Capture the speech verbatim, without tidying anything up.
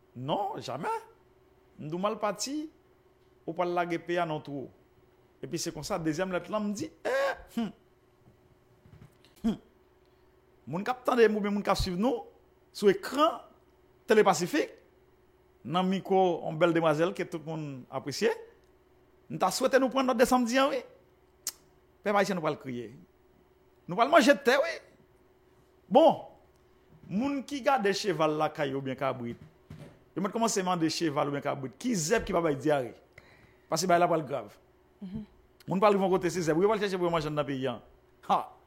Non, jamais. Nous mal parti, ou pas la P A non tout. Et puis c'est comme ça, deuxième lettre là me dit, eh, hum, hum. Moun kap tande ou bien moun kap suivre nous sur écran télépacifique, dans micro, une belle demoiselle que tout le monde apprécie. Nous t'a souhaité nous prendre notre décembre oui. Peuple haïtien nous pas le crier. Nous pas le manger de terre oui. Bon, moun qui garde des cheval la caille ou bien cabrit. Je vais commencer à demander cheval ou bien cabrit. Qui zèbre qui va pas diarrhée? Parce que bah là pas le grave. Mhm. Moun pas le vont côté c'est zèbre, vous va chercher pour manger dans pays. Ha.